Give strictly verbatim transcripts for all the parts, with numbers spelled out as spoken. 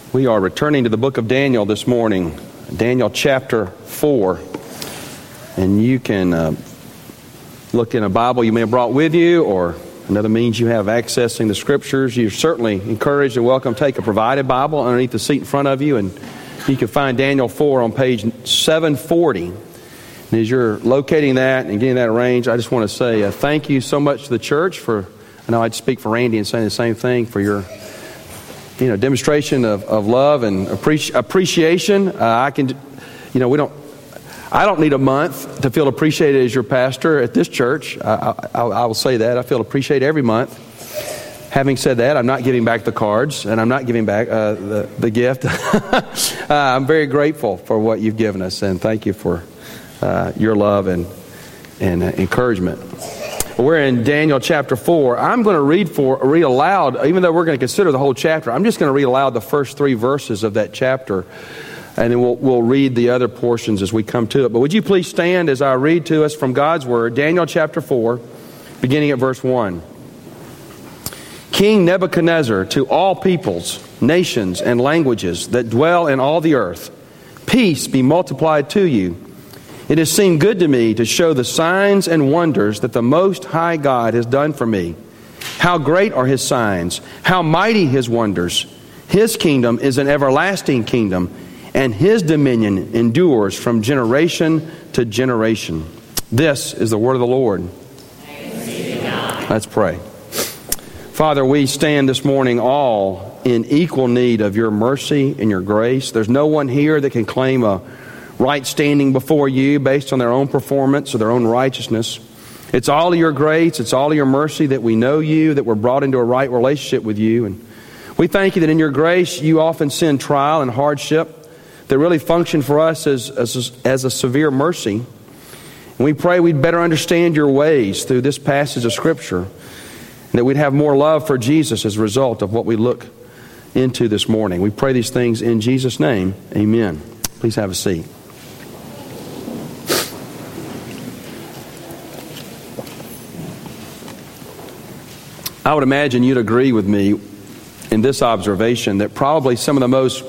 We are returning to the book of Daniel this morning, Daniel chapter four. And you can uh, look in a Bible you may have brought with you, or another means you have accessing the Scriptures. You're certainly encouraged and welcome to take a provided Bible underneath the seat in front of you, and you can find Daniel four on page seven forty. And as you're locating that and getting that arranged, I just want to say uh, thank you so much to the church for, I know I'd speak for Randy and say the same thing, for your you know, demonstration of, of love and appreci- appreciation. Uh, I can, you know, we don't, I don't need a month to feel appreciated as your pastor at this church. I, I, I will say that. I feel appreciated every month. Having said that, I'm not giving back the cards, and I'm not giving back uh, the, the gift. uh, I'm very grateful for what you've given us, and thank you for uh, your love and, and uh, encouragement. We're in Daniel chapter four. I'm going to read for read aloud, even though we're going to consider the whole chapter. I'm just going to read aloud the first three verses of that chapter, and then we'll, we'll read the other portions as we come to it. But would you please stand as I read to us from God's Word, Daniel chapter four, beginning at verse one. King Nebuchadnezzar, to all peoples, nations, and languages that dwell in all the earth, peace be multiplied to you. It has seemed good to me to show the signs and wonders that the Most High God has done for me. How great are His signs, how mighty His wonders. His kingdom is an everlasting kingdom, and His dominion endures from generation to generation. This is the word of the Lord. Thanks be to God. Let's pray. Father, we stand this morning all in equal need of your mercy and your grace. There's no one here that can claim a right standing before you based on their own performance or their own righteousness. It's all of your grace, it's all of your mercy that we know you, that we're brought into a right relationship with you. And we thank you that in your grace you often send trial and hardship that really function for us as, as, as a severe mercy. And we pray we'd better understand your ways through this passage of Scripture, and that we'd have more love for Jesus as a result of what we look into this morning. We pray these things in Jesus' name. Amen. Please have a seat. I would imagine you'd agree with me in this observation that probably some of the most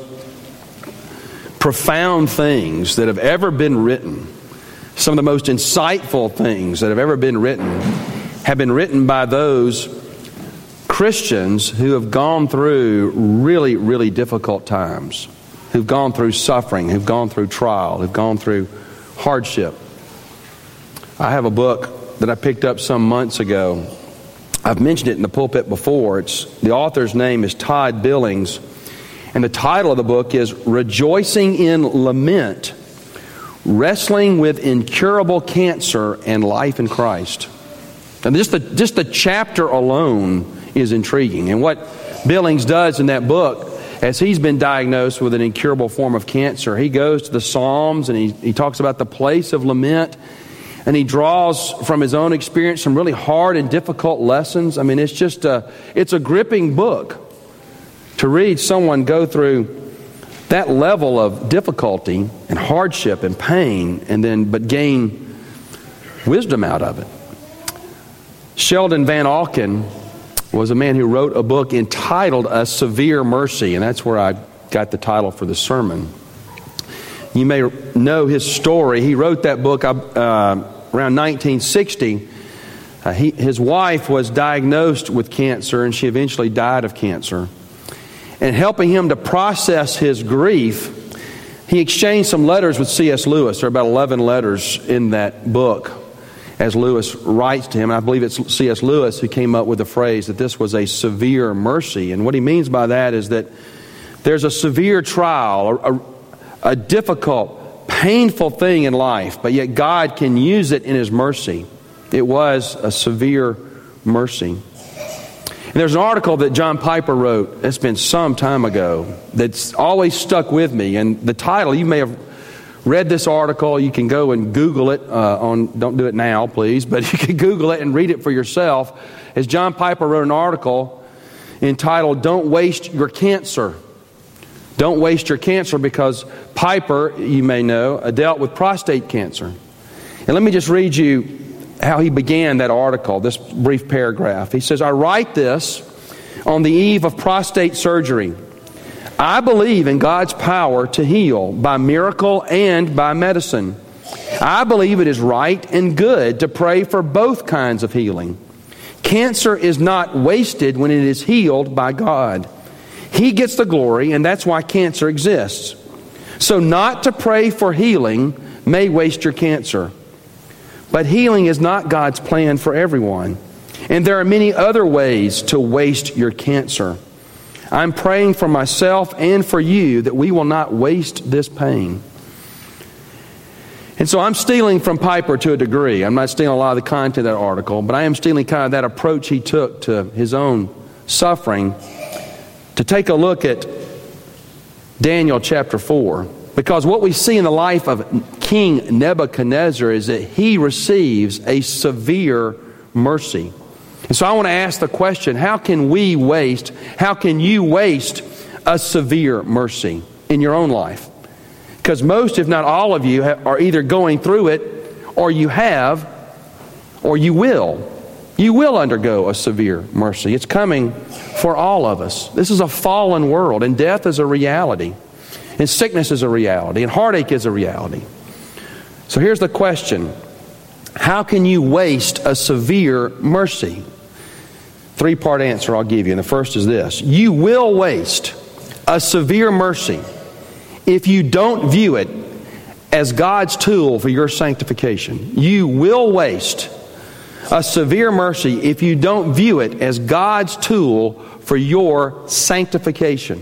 profound things that have ever been written, some of the most insightful things that have ever been written, have been written by those Christians who have gone through really, really difficult times, who've gone through suffering, who've gone through trial, who've gone through hardship. I have a book that I picked up some months ago. I've mentioned it in the pulpit before. It's the author's name is Todd Billings, and the title of the book is Rejoicing in Lament, Wrestling with Incurable Cancer and Life in Christ. And just the, just the chapter alone is intriguing. And what Billings does in that book, as he's been diagnosed with an incurable form of cancer, he goes to the Psalms and he, he talks about the place of lament. And he draws from his own experience some really hard and difficult lessons. I mean, it's just a, it's a gripping book to read someone go through that level of difficulty and hardship and pain, and then but gain wisdom out of it. Sheldon Van Auken was a man who wrote a book entitled A Severe Mercy, and that's where I got the title for the sermon. You may know his story. He wrote that book uh, around nineteen sixty. Uh, he, his wife was diagnosed with cancer, and she eventually died of cancer. And helping him to process his grief, he exchanged some letters with C S Lewis. There are about eleven letters in that book as Lewis writes to him. I believe it's C S Lewis who came up with the phrase that this was a severe mercy. And what he means by that is that there's a severe trial, a, a A difficult, painful thing in life, but yet God can use it in His mercy. It was a severe mercy. And there's an article that John Piper wrote, it's been some time ago, that's always stuck with me. And the title, you may have read this article, you can go and Google it uh, on, don't do it now please, but you can Google it and read it for yourself. As John Piper wrote an article entitled, Don't Waste Your Cancer. Don't waste your cancer, because Piper, you may know, dealt with prostate cancer. And let me just read you how he began that article, this brief paragraph. He says, I write this on the eve of prostate surgery. I believe in God's power to heal by miracle and by medicine. I believe it is right and good to pray for both kinds of healing. Cancer is not wasted when it is healed by God. He gets the glory, and that's why cancer exists. So not to pray for healing may waste your cancer. But healing is not God's plan for everyone. And there are many other ways to waste your cancer. I'm praying for myself and for you that we will not waste this pain. And so I'm stealing from Piper to a degree. I'm not stealing a lot of the content of that article, but I am stealing kind of that approach he took to his own suffering to take a look at Daniel chapter four. Because what we see in the life of King Nebuchadnezzar is that he receives a severe mercy. And so I want to ask the question, how can we waste, how can you waste a severe mercy in your own life? Because most, if not all of you, are either going through it, or you have, or you will. You will undergo a severe mercy. It's coming for all of us. This is a fallen world, and death is a reality. And sickness is a reality, and heartache is a reality. So here's the question. How can you waste a severe mercy? Three-part answer I'll give you, and the first is this. You will waste a severe mercy if you don't view it as God's tool for your sanctification. You will waste a severe mercy if you don't view it as God's tool for your sanctification.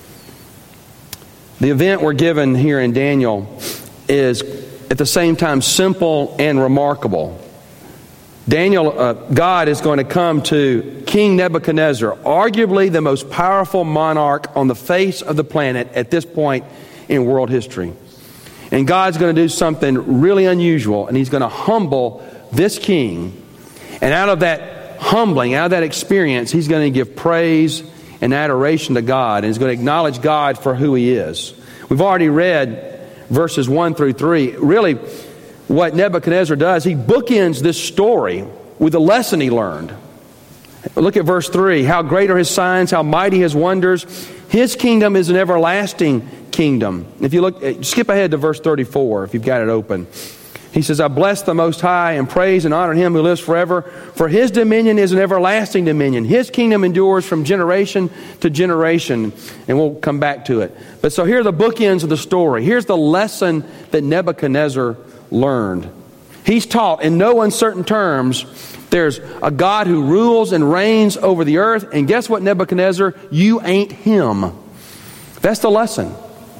The event we're given here in Daniel is at the same time simple and remarkable. Daniel, uh, God is going to come to King Nebuchadnezzar, arguably the most powerful monarch on the face of the planet at this point in world history. And God's going to do something really unusual, and He's going to humble this king. And out of that humbling, out of that experience, He's going to give praise and adoration to God, and He's going to acknowledge God for who He is. We've already read verses one through three. Really, what Nebuchadnezzar does, he bookends this story with a lesson he learned. Look at verse three. How great are His signs, how mighty His wonders. His kingdom is an everlasting kingdom. If you look, skip ahead to verse thirty-four if you've got it open. He says, I bless the Most High and praise and honor Him who lives forever. For His dominion is an everlasting dominion. His kingdom endures from generation to generation. And we'll come back to it. But so here are the bookends of the story. Here's the lesson that Nebuchadnezzar learned. He's taught in no uncertain terms there's a God who rules and reigns over the earth. And guess what, Nebuchadnezzar? You ain't Him. That's the lesson.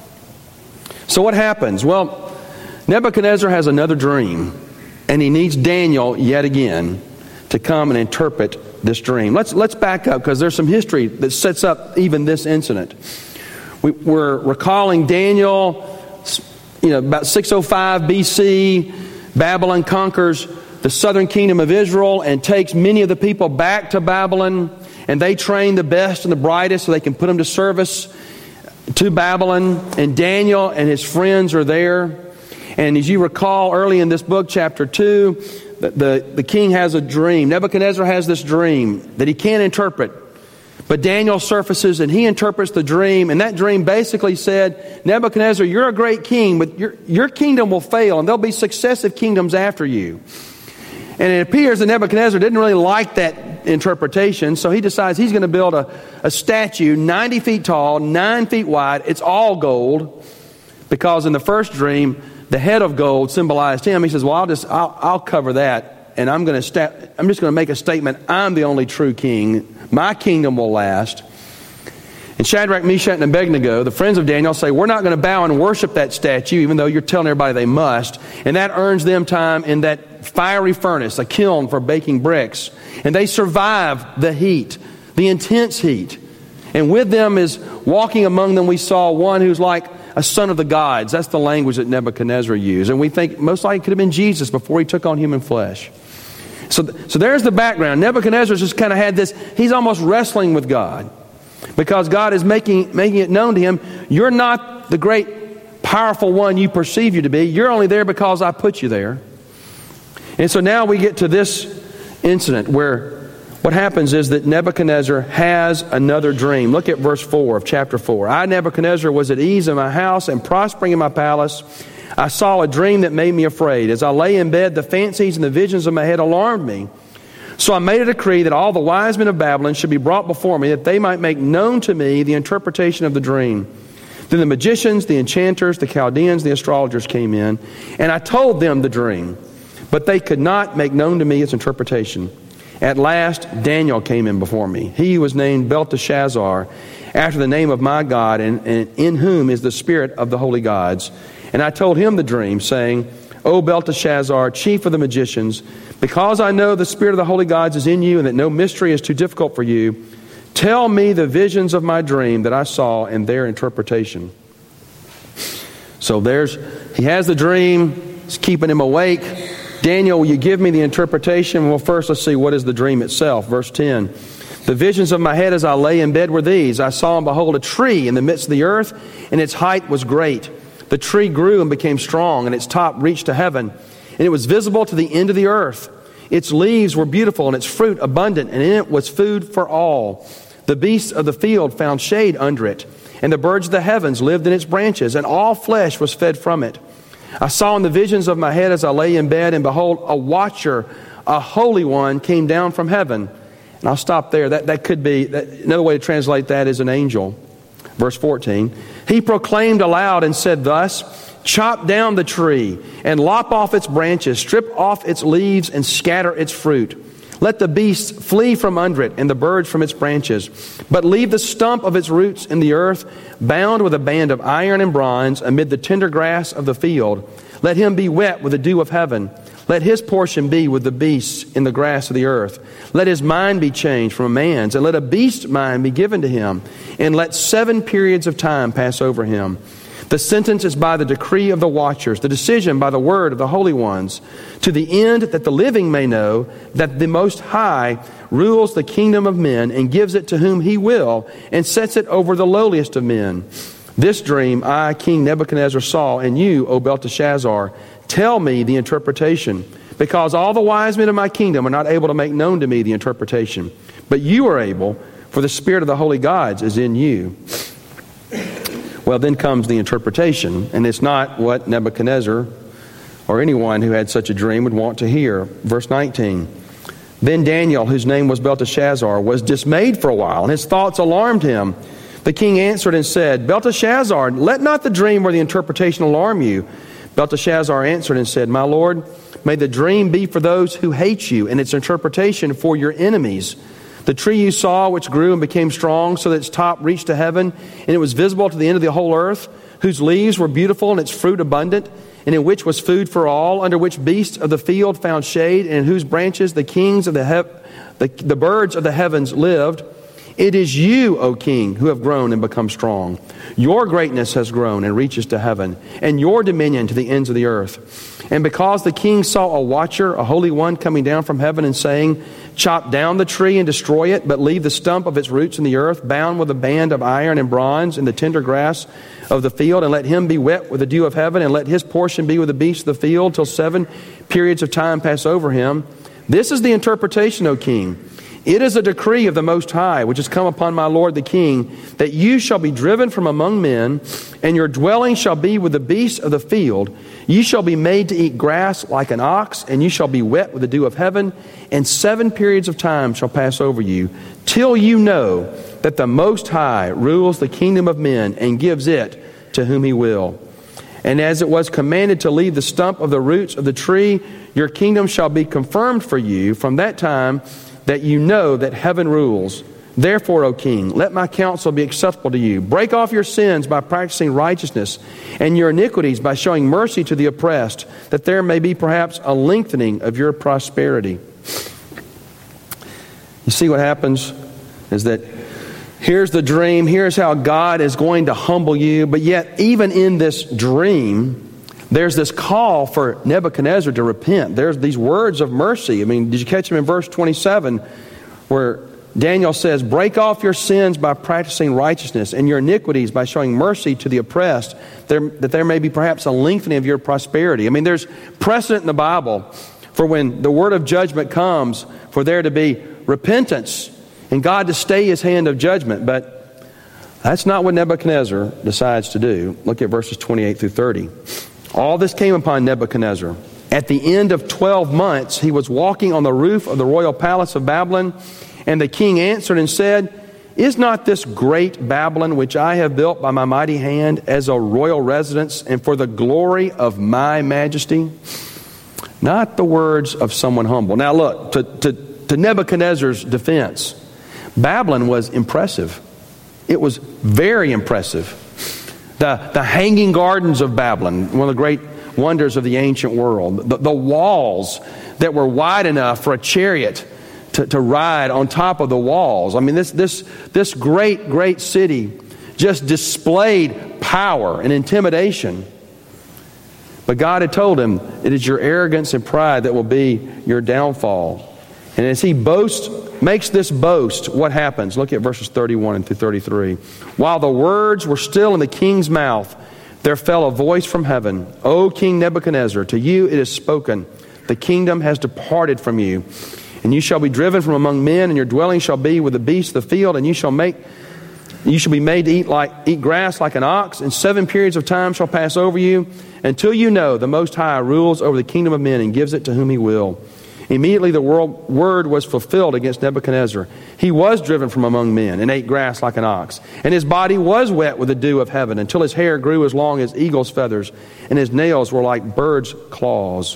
So what happens? Well, Nebuchadnezzar has another dream, and he needs Daniel yet again to come and interpret this dream. Let's let's back up, because there's some history that sets up even this incident. We, we're recalling Daniel, you know, about six oh five B C, Babylon conquers the southern kingdom of Israel and takes many of the people back to Babylon, and they train the best and the brightest so they can put them to service to Babylon. And Daniel and his friends are there. And as you recall early in this book, chapter two, the, the, the king has a dream. Nebuchadnezzar has this dream that he can't interpret. But Daniel surfaces and he interprets the dream. And that dream basically said, Nebuchadnezzar, you're a great king, but your, your kingdom will fail, and there'll be successive kingdoms after you. And it appears that Nebuchadnezzar didn't really like that interpretation, so he decides he's going to build a, a statue ninety feet tall, nine feet wide. It's all gold, because in the first dream, the head of gold symbolized him. He says, well, I'll just, I'll, I'll cover that, and I'm going to, sta- I'm just going to make a statement. I'm the only true king. My kingdom will last. And Shadrach, Meshach, and Abednego, the friends of Daniel, say, we're not going to bow and worship that statue, even though you're telling everybody they must. And that earns them time in that fiery furnace, a kiln for baking bricks. And they survive the heat, the intense heat. And with them is walking among them, we saw one who's like a son of the gods. That's the language that Nebuchadnezzar used. And we think most likely it could have been Jesus before He took on human flesh. So, so there's the background. Nebuchadnezzar just kind of had this, he's almost wrestling with God, because God is making, making it known to him, you're not the great powerful one you perceive you to be. You're only there because I put you there. And so now we get to this incident where what happens is that Nebuchadnezzar has another dream. Look at verse four of chapter four. I, Nebuchadnezzar, was at ease in my house and prospering in my palace. I saw a dream that made me afraid. As I lay in bed, the fancies and the visions of my head alarmed me. So I made a decree that all the wise men of Babylon should be brought before me, that they might make known to me the interpretation of the dream. Then the magicians, the enchanters, the Chaldeans, the astrologers came in, and I told them the dream, but they could not make known to me its interpretation. At last, Daniel came in before me. He was named Belteshazzar, after the name of my God, and, and in whom is the spirit of the holy gods. And I told him the dream, saying, O Belteshazzar, chief of the magicians, because I know the spirit of the holy gods is in you, and that no mystery is too difficult for you, tell me the visions of my dream that I saw and their interpretation. So there's, he has the dream, it's keeping him awake. Daniel, will you give me the interpretation? Well, first let's see, what is the dream itself? Verse ten. The visions of my head as I lay in bed were these. I saw and behold a tree in the midst of the earth, and its height was great. The tree grew and became strong, and its top reached to heaven, and it was visible to the end of the earth. Its leaves were beautiful, and its fruit abundant, and in it was food for all. The beasts of the field found shade under it, and the birds of the heavens lived in its branches, and all flesh was fed from it. I saw in the visions of my head as I lay in bed, and behold, a watcher, a holy one, came down from heaven. And I'll stop there. That, that could be, that, another way to translate that is an angel. Verse fourteen. He proclaimed aloud and said thus, chop down the tree and lop off its branches, strip off its leaves and scatter its fruit. Let the beasts flee from under it and the birds from its branches, but leave the stump of its roots in the earth, bound with a band of iron and bronze amid the tender grass of the field. Let him be wet with the dew of heaven. Let his portion be with the beasts in the grass of the earth. Let his mind be changed from a man's, and let a beast's mind be given to him. And let seven periods of time pass over him. The sentence is by the decree of the watchers, the decision by the word of the holy ones, to the end that the living may know that the Most High rules the kingdom of men and gives it to whom he will, and sets it over the lowliest of men. This dream I, King Nebuchadnezzar, saw, and you, O Belteshazzar, tell me the interpretation, because all the wise men of my kingdom are not able to make known to me the interpretation. But you are able, for the spirit of the holy gods is in you. Well, then comes the interpretation, and it's not what Nebuchadnezzar or anyone who had such a dream would want to hear. Verse nineteen. Then Daniel, whose name was Belteshazzar, was dismayed for a while, and his thoughts alarmed him. The king answered and said, Belteshazzar, let not the dream or the interpretation alarm you. Belteshazzar answered and said, My lord, may the dream be for those who hate you, and its interpretation for your enemies. The tree you saw, which grew and became strong, so that its top reached to heaven, and it was visible to the end of the whole earth, whose leaves were beautiful and its fruit abundant, and in which was food for all, under which beasts of the field found shade, and in whose branches the kings of the, he- the, the birds of the heavens lived. It is you, O king, who have grown and become strong. Your greatness has grown and reaches to heaven, and your dominion to the ends of the earth. And because the king saw a watcher, a holy one, coming down from heaven and saying, Chop down the tree and destroy it, but leave the stump of its roots in the earth, bound with a band of iron and bronze in the tender grass of the field, and let him be wet with the dew of heaven, and let his portion be with the beasts of the field, till seven periods of time pass over him. This is the interpretation, O king. It is a decree of the Most High, which has come upon my lord the king, that you shall be driven from among men, and your dwelling shall be with the beasts of the field. You shall be made to eat grass like an ox, and you shall be wet with the dew of heaven, and seven periods of time shall pass over you, till you know that the Most High rules the kingdom of men and gives it to whom he will. And as it was commanded to leave the stump of the roots of the tree, your kingdom shall be confirmed for you from that time, that you know that heaven rules. Therefore, O king, let my counsel be acceptable to you. Break off your sins by practicing righteousness, and your iniquities by showing mercy to the oppressed, that there may be perhaps a lengthening of your prosperity. You see what happens is that here's the dream, here's how God is going to humble you, but yet even in this dream, there's this call for Nebuchadnezzar to repent. There's these words of mercy. I mean, did you catch them in verse twenty-seven, where Daniel says, break off your sins by practicing righteousness, and your iniquities by showing mercy to the oppressed, there, that there may be perhaps a lengthening of your prosperity. I mean, there's precedent in the Bible for when the word of judgment comes, for there to be repentance and God to stay his hand of judgment. But that's not what Nebuchadnezzar decides to do. Look at verses twenty-eight through thirty. All this came upon Nebuchadnezzar. At the end of twelve months, he was walking on the roof of the royal palace of Babylon, and the king answered and said, Is not this great Babylon, which I have built by my mighty hand, as a royal residence and for the glory of my majesty? Not the words of someone humble. Now look, to, to, to Nebuchadnezzar's defense, Babylon was impressive. It was very impressive. The, the hanging gardens of Babylon, one of the great wonders of the ancient world. The, the walls that were wide enough for a chariot to, to ride on top of the walls. I mean, this, this, this great, great city just displayed power and intimidation. But God had told him, it is your arrogance and pride that will be your downfall. And as he boasts, makes this boast, what happens? Look at verses thirty-one and through thirty-three. While the words were still in the king's mouth, there fell a voice from heaven, O King Nebuchadnezzar, to you it is spoken, the kingdom has departed from you, and you shall be driven from among men, and your dwelling shall be with the beasts of the field, and you shall make you shall be made to eat like eat grass like an ox, and seven periods of time shall pass over you, until you know the Most High rules over the kingdom of men and gives it to whom he will. Immediately the world, word was fulfilled against Nebuchadnezzar. He was driven from among men and ate grass like an ox. And his body was wet with the dew of heaven until his hair grew as long as eagle's feathers and his nails were like birds' claws.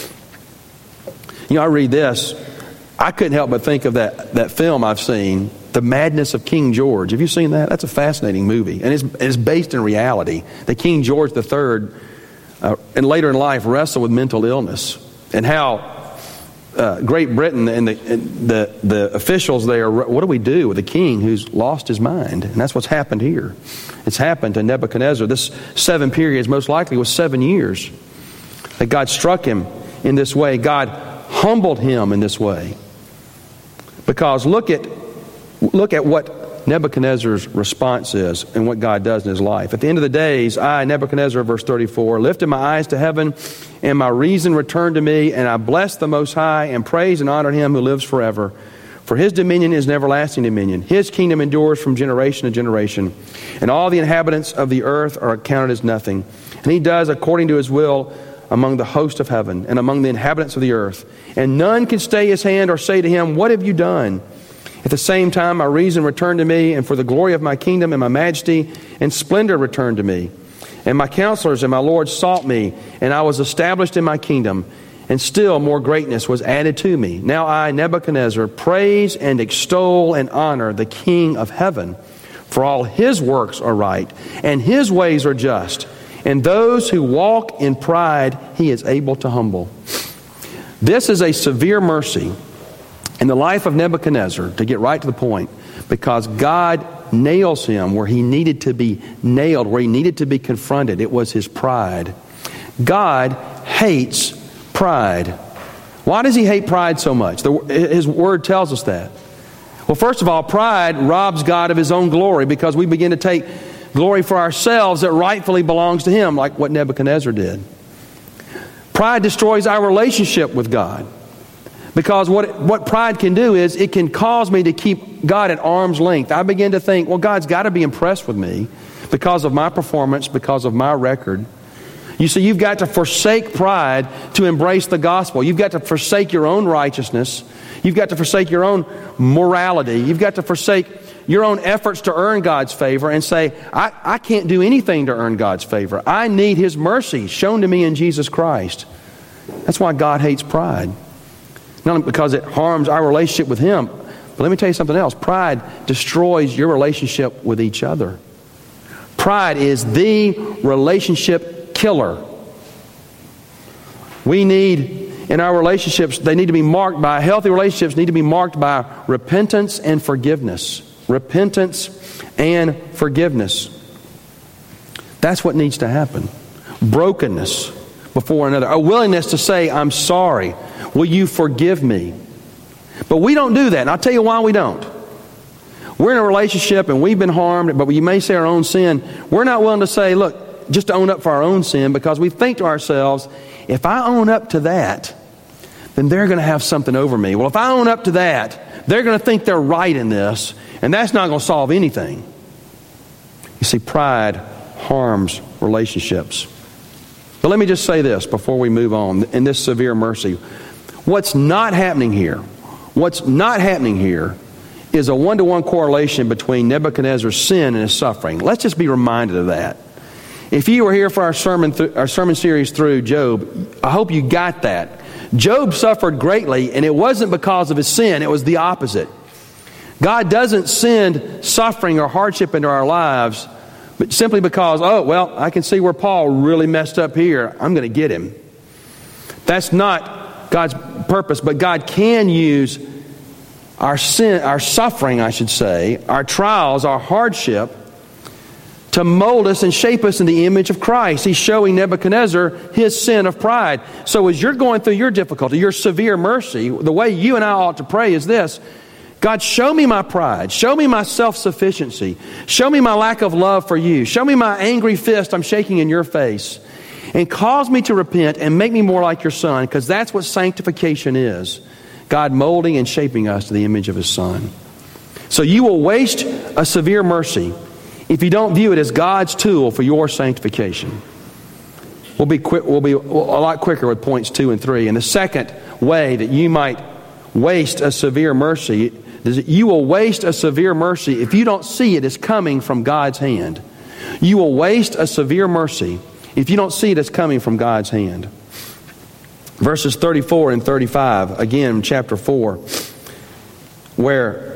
You know, I read this. I couldn't help but think of that, that film I've seen, The Madness of King George. Have you seen that? That's a fascinating movie. And it's, it's based in reality. That King George the Third, uh, and later in life, wrestled with mental illness. And how Uh, Great Britain and the, and the the officials there, what do we do with a king who's lost his mind? And that's what's happened here. It's happened to Nebuchadnezzar. This seven periods most likely was seven years. That God struck him in this way. God humbled him in this way. Because look at look at what Nebuchadnezzar's response is and what God does in his life. At the end of the days, I, Nebuchadnezzar, verse thirty-four, lifted my eyes to heaven, and my reason returned to me, and I blessed the Most High, and praised and honored him who lives forever. For his dominion is an everlasting dominion. His kingdom endures from generation to generation. And all the inhabitants of the earth are counted as nothing. And he does according to his will among the host of heaven and among the inhabitants of the earth. And none can stay his hand or say to him, What have you done? At the same time, my reason returned to me, and for the glory of my kingdom and my majesty and splendor returned to me. And my counselors and my lords sought me, and I was established in my kingdom, and still more greatness was added to me. Now I, Nebuchadnezzar, praise and extol and honor the King of heaven, for all his works are right, and his ways are just, and those who walk in pride he is able to humble. This is a severe mercy in the life of Nebuchadnezzar, to get right to the point, because God nails him where he needed to be nailed, where he needed to be confronted. It was his pride. God hates pride. Why does he hate pride so much? The, his word tells us that. Well, first of all, pride robs God of his own glory, because we begin to take glory for ourselves that rightfully belongs to him, like what Nebuchadnezzar did. Pride destroys our relationship with God. Because what what pride can do is it can cause me to keep God at arm's length. I begin to think, well, God's got to be impressed with me because of my performance, because of my record. You see, you've got to forsake pride to embrace the gospel. You've got to forsake your own righteousness. You've got to forsake your own morality. You've got to forsake your own efforts to earn God's favor and say, I, I can't do anything to earn God's favor. I need his mercy shown to me in Jesus Christ. That's why God hates pride. Not only because it harms our relationship with him, but let me tell you something else. Pride destroys your relationship with each other. Pride is the relationship killer. We need, in our relationships, they need to be marked by, healthy relationships need to be marked by repentance and forgiveness. Repentance and forgiveness. That's what needs to happen. Brokenness before another. A willingness to say, I'm sorry. Will you forgive me? But we don't do that. And I'll tell you why we don't. We're in a relationship and we've been harmed, but you may say our own sin. We're not willing to say, look, just to own up for our own sin, because we think to ourselves, if I own up to that, then they're going to have something over me. Well, if I own up to that, they're going to think they're right in this, and that's not going to solve anything. You see, pride harms relationships. But let me just say this before we move on in this severe mercy. What's not happening here, what's not happening here is a one-to-one correlation between Nebuchadnezzar's sin and his suffering. Let's just be reminded of that. If you were here for our sermon, th- our sermon series through Job, I hope you got that. Job suffered greatly, and it wasn't because of his sin. It was the opposite. God doesn't send suffering or hardship into our lives but simply because, oh, well, I can see where Paul really messed up here. I'm going to get him. That's not God's purpose, but God can use our sin, our suffering, I should say, our trials, our hardship, to mold us and shape us in the image of Christ. He's showing Nebuchadnezzar his sin of pride. So as you're going through your difficulty, your severe mercy, the way you and I ought to pray is this: God, show me my pride. Show me my self-sufficiency. Show me my lack of love for you. Show me my angry fist I'm shaking in your face. And cause me to repent and make me more like your Son, because that's what sanctification is. God molding and shaping us to the image of His Son. So you will waste a severe mercy if you don't view it as God's tool for your sanctification. We'll be quick, we'll be a lot quicker with points two and three. And the second way that you might waste a severe mercy is that you will waste a severe mercy if you don't see it as coming from God's hand. You will waste a severe mercy if you don't see it as coming from God's hand. Verses thirty-four and thirty-five, again, chapter four, where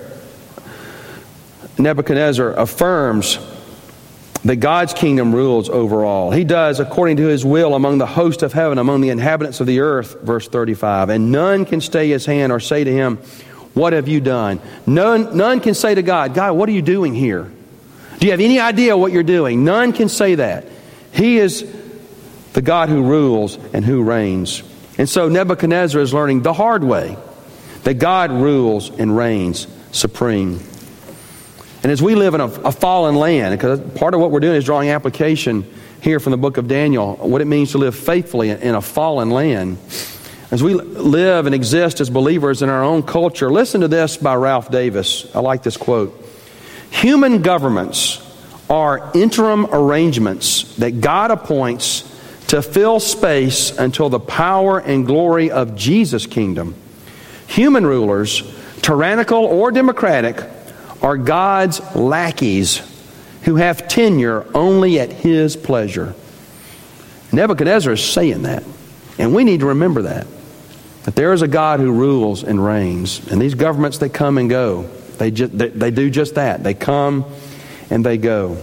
Nebuchadnezzar affirms that God's kingdom rules over all. He does according to His will among the host of heaven, among the inhabitants of the earth, verse thirty-five. And none can stay His hand or say to Him, what have you done? None, none can say to God, God, what are you doing here? Do you have any idea what you're doing? None can say that. He is the God who rules and who reigns. And so Nebuchadnezzar is learning the hard way that God rules and reigns supreme. And as we live in a, a fallen land, because part of what we're doing is drawing application here from the book of Daniel, what it means to live faithfully in, in a fallen land. As we live and exist as believers in our own culture, listen to this by Ralph Davis. I like this quote. Human governments are interim arrangements that God appoints to fill space until the power and glory of Jesus' kingdom. Human rulers, tyrannical or democratic, are God's lackeys who have tenure only at His pleasure. Nebuchadnezzar is saying that, and we need to remember that. That there is a God who rules and reigns, and these governments, they come and go. They, just, they, they do just that. They come and they go.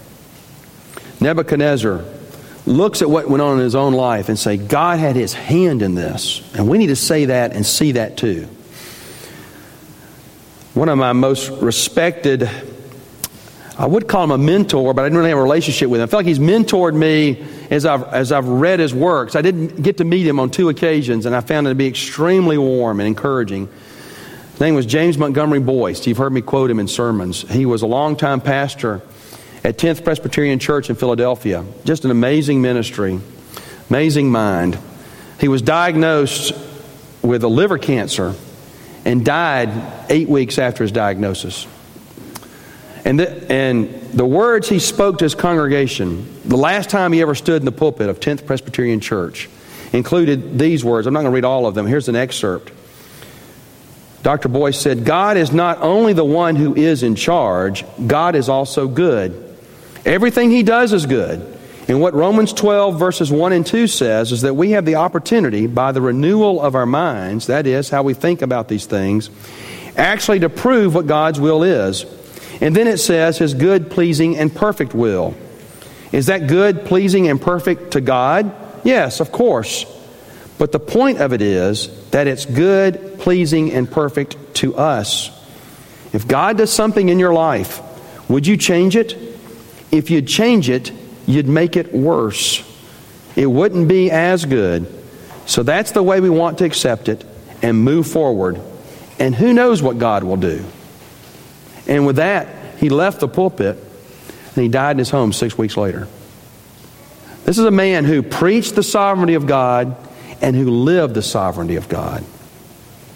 Nebuchadnezzar looks at what went on in his own life and say, God had His hand in this. And we need to say that and see that too. One of my most respected, I would call him a mentor, but I didn't really have a relationship with him. I feel like he's mentored me as I've, as I've read his works. I didn't get to meet him on two occasions, and I found it to be extremely warm and encouraging. His name was James Montgomery Boyce. You've heard me quote him in sermons. He was a longtime pastor at tenth Presbyterian Church in Philadelphia. Just an amazing ministry, amazing mind. He was diagnosed with a liver cancer and died eight weeks after his diagnosis. And the, and the words he spoke to his congregation, the last time he ever stood in the pulpit of tenth Presbyterian Church, included these words. I'm not going to read all of them. Here's an excerpt. Doctor Boyce said, God is not only the one who is in charge, God is also good. Everything He does is good. And what Romans twelve verses one and two says is that we have the opportunity by the renewal of our minds, that is, how we think about these things, actually to prove what God's will is. And then it says His good, pleasing, and perfect will. Is that good, pleasing, and perfect to God? Yes, of course. But the point of it is that it's good, pleasing, and perfect to us. If God does something in your life, would you change it? If you'd change it, you'd make it worse. It wouldn't be as good. So that's the way we want to accept it and move forward. And who knows what God will do? And with that, he left the pulpit and he died in his home six weeks later. This is a man who preached the sovereignty of God and who lived the sovereignty of God.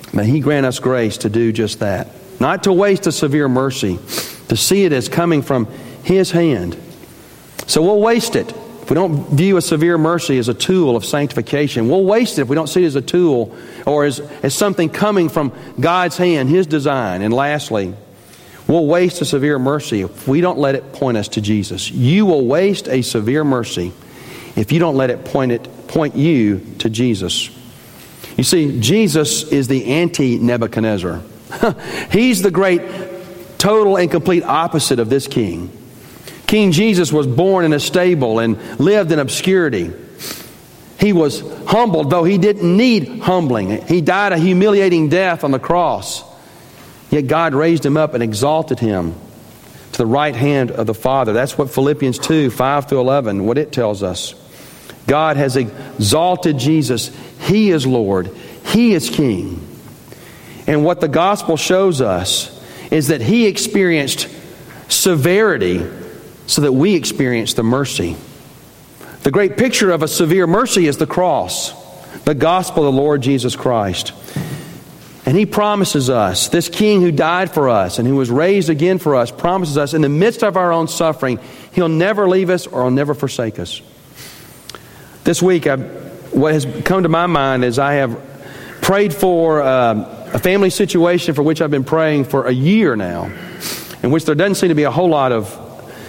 May He grant us grace to do just that. Not to waste a severe mercy, to see it as coming from His hand. So we'll waste it if we don't view a severe mercy as a tool of sanctification. We'll waste it if we don't see it as a tool or as, as something coming from God's hand, His design. And lastly, we'll waste a severe mercy if we don't let it point us to Jesus. You will waste a severe mercy if you don't let it point it point you to Jesus. You see, Jesus is the anti-Nebuchadnezzar. He's the great total and complete opposite of this king. King Jesus was born in a stable and lived in obscurity. He was humbled, though He didn't need humbling. He died a humiliating death on the cross. Yet God raised Him up and exalted Him to the right hand of the Father. That's what Philippians two, five through eleven, what it tells us. God has exalted Jesus. He is Lord. He is King. And what the gospel shows us is that He experienced severity so that we experience the mercy. The great picture of a severe mercy is the cross, the gospel of the Lord Jesus Christ. And He promises us, this King who died for us and who was raised again for us, promises us in the midst of our own suffering, He'll never leave us or He'll never forsake us. This week, I've, what has come to my mind is I have prayed for uh, a family situation for which I've been praying for a year now, in which there doesn't seem to be a whole lot of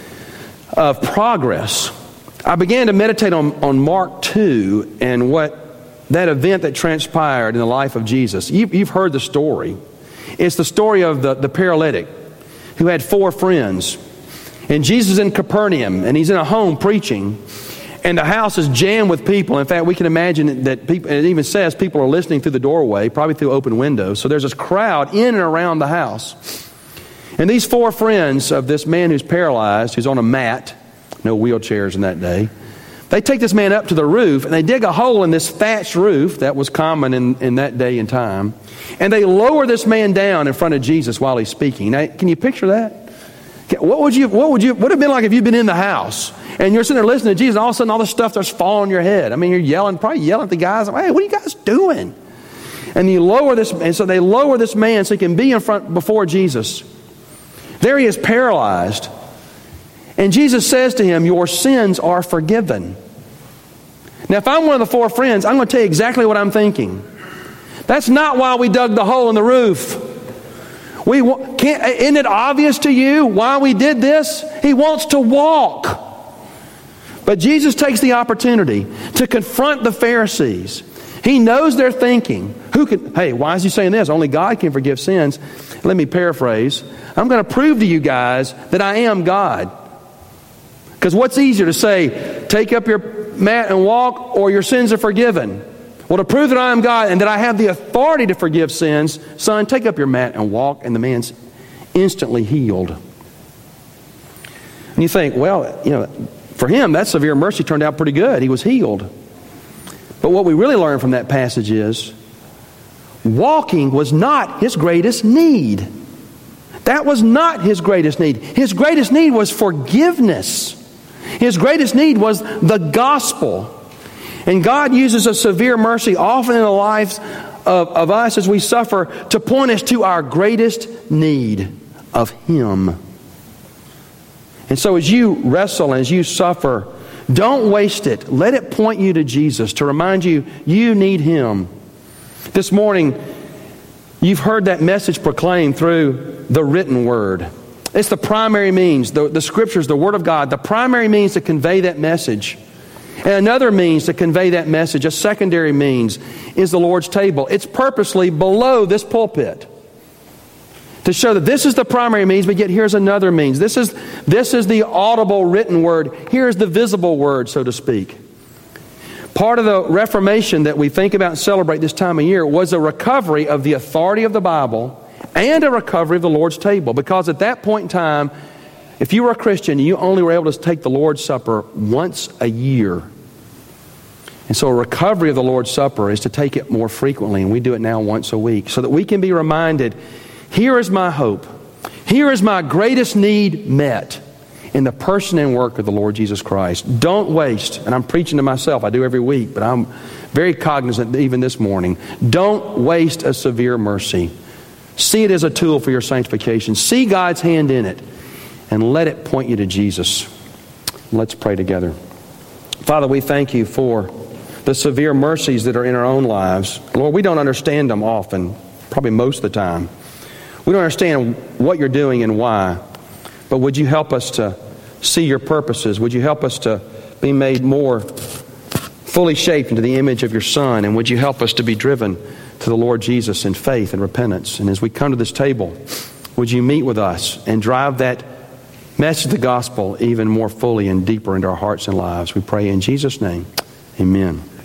of progress. I began to meditate on, on Mark two and what that event that transpired in the life of Jesus. You've, you've heard the story. It's the story of the, the paralytic who had four friends. And Jesus is in Capernaum, and He's in a home preaching, and the house is jammed with people. In fact, we can imagine that people, it even says people are listening through the doorway, probably through open windows. So there's this crowd in and around the house. And these four friends of this man who's paralyzed, who's on a mat, no wheelchairs in that day, they take this man up to the roof and they dig a hole in this thatched roof that was common in, in that day and time. And they lower this man down in front of Jesus while He's speaking. Now, can you picture that? What would you, what would you, what would it have been like if you'd been in the house and you're sitting there listening to Jesus and all of a sudden all this stuff starts falling on your head? I mean, you're yelling, probably yelling at the guys, hey, what are you guys doing? And you lower this, and so they lower this man so he can be in front before Jesus. There he is paralyzed. And Jesus says to him, your sins are forgiven. Now, if I'm one of the four friends, I'm going to tell you exactly what I'm thinking. That's not why we dug the hole in the roof. We can't, isn't it obvious to you why we did this? He wants to walk. But Jesus takes the opportunity to confront the Pharisees. He knows they're thinking, who can, hey, why is He saying this? Only God can forgive sins. Let me paraphrase. I'm going to prove to you guys that I am God. Because what's easier to say, take up your mat and walk, or your sins are forgiven? Well, to prove that I am God and that I have the authority to forgive sins, son, take up your mat and walk, and the man's instantly healed. And you think, well, you know, for him, that severe mercy turned out pretty good. He was healed. But what we really learn from that passage is, walking was not his greatest need. That was not his greatest need. His greatest need was forgiveness. His greatest need was the gospel. And God uses a severe mercy often in the lives of, of us as we suffer to point us to our greatest need of Him. And so as you wrestle and as you suffer, don't waste it. Let it point you to Jesus to remind you you need Him. This morning, you've heard that message proclaimed through the written word. It's the primary means, the, the Scriptures, the Word of God, the primary means to convey that message. And another means to convey that message, a secondary means, is the Lord's table. It's purposely below this pulpit to show that this is the primary means, but yet here's another means. This is, this is the audible written word. Here's the visible word, so to speak. Part of the Reformation that we think about and celebrate this time of year was a recovery of the authority of the Bible and a recovery of the Lord's table. Because at that point in time, if you were a Christian, you only were able to take the Lord's Supper once a year. And so a recovery of the Lord's Supper is to take it more frequently, and we do it now once a week, so that we can be reminded, here is my hope. Here is my greatest need met. in the person and work of the Lord Jesus Christ. Don't waste, and I'm preaching to myself, I do every week, but I'm very cognizant even this morning. Don't waste a severe mercy. See it as a tool for your sanctification. See God's hand in it, and let it point you to Jesus. Let's pray together. Father, we thank you for the severe mercies that are in our own lives. Lord, we don't understand them often, probably most of the time. We don't understand what you're doing and why. But would you help us to see your purposes? Would you help us to be made more fully shaped into the image of your Son? And would you help us to be driven to the Lord Jesus in faith and repentance? And as we come to this table, would you meet with us and drive that message of the gospel even more fully and deeper into our hearts and lives? We pray in Jesus' name. Amen.